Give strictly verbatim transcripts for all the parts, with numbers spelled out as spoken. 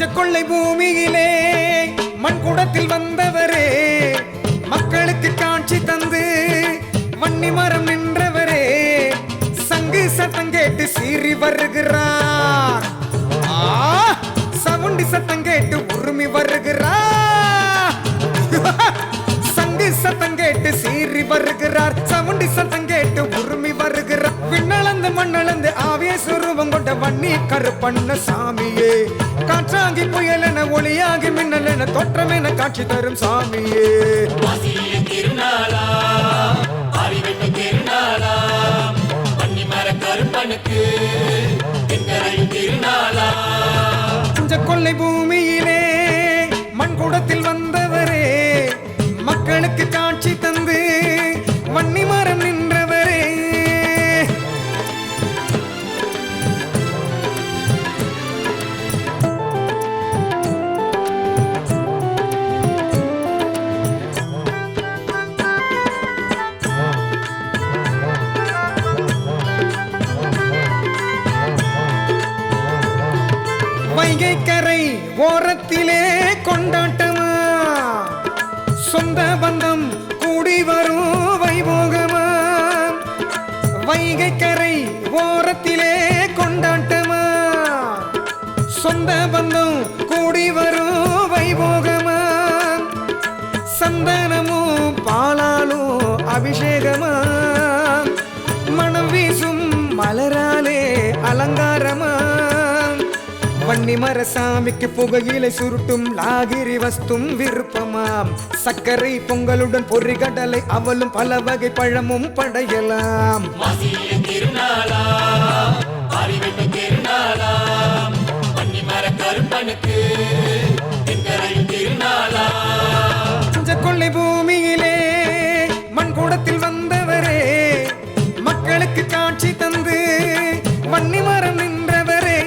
கொள்ளை பூமியிலே மண்குடத்தில் வந்தவரே, மக்களுக்கு காட்சி தந்து வன்னி மரம் நின்றவரே, சங்கு சத்தம் கேட்டு சீறி வருகிறார். சவுண்டி சத்தம் கேட்டு உருமி வருகிறார். சங்கு சத்தம் கேட்டு சீறி வருகிறார். சவுண்டி சத்தம் கேட்டு உருமி வருகிறார். விண்ணளந்து மண்ணளந்து ஆவிய சுரூபம் கொண்ட வன்னி கருப்பண்ண சாமியே, காற்றாகி புயலென ஒளியாகி மின்னலென தோற்றமென காட்சி தரும் சாமியே. கொள்ளை பூமியிலே மண்குடத்தில் வந்தவரே, மக்களுக்கு காட்சி தந்து வன்னி மரம் நின்றவரே. வைகை கரை ஓரத்திலே கொண்டாட்டமா, சொந்த பந்தம் கூடி வரும் வைபோகமா. வைகை கரை ஓரத்திலே கொண்டாட்டமா, சொந்த பந்தம் கூடி வரும் வைபோகமா. சந்தனமும் பாலாலும் அபிஷேகமா, மனம் வீசும் மலராலே அலங்காரமா. வன்னி மரசாமிக்கு புகையிலை சுருட்டும் லாகிரி வஸ்தும் விருப்பமாம். சர்க்கரை பொங்கலுடன் பொறி கடலை அவளும் பல வகை பழமும் படையலாம். கொள்ளை பூமியிலே மண்குடத்தில் வந்தவரே, மக்களுக்கு காட்சி தந்து வன்னி மரம் நின்றவரே.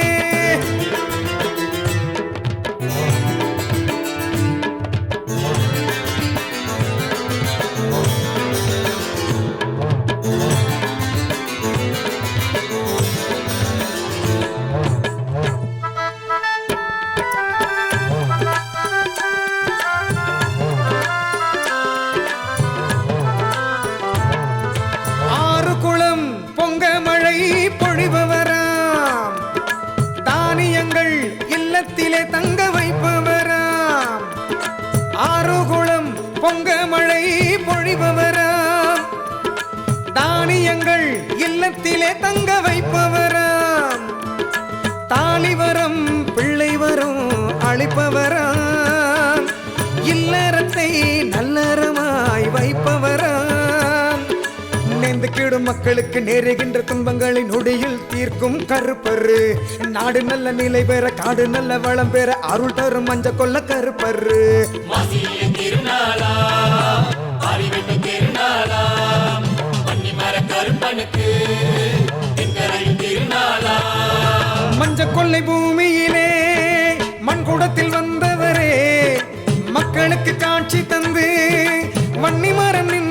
பொழிபவராம், தானியங்கள் இல்லத்திலே தங்க வைப்பவராம். ஆறுகுளம் பொங்க மழை பொழிபவராம், தானியங்கள் இல்லத்திலே தங்க வைப்பவராம். தாலிவரம் பிள்ளை வரும் அளிப்பவராம், இல்லறத்தை நல்லறமாய் வைப்பவராம். நேர்ந்து கீடும் மக்களுக்கு நேருகின்ற துன்பங்களை நொடியில் தீர்க்கும் கருப்பரு, நாடு நல்ல நிலை பெற காடு நல்ல வளம் பெற அருள் தரும் மஞ்ச கொல்ல கருப்பரு. மஞ்ச கொள்ளை பூமியிலே மண்குடத்தில் வந்தவரே, மக்களுக்கு காட்சி தந்து வன்னி மரம்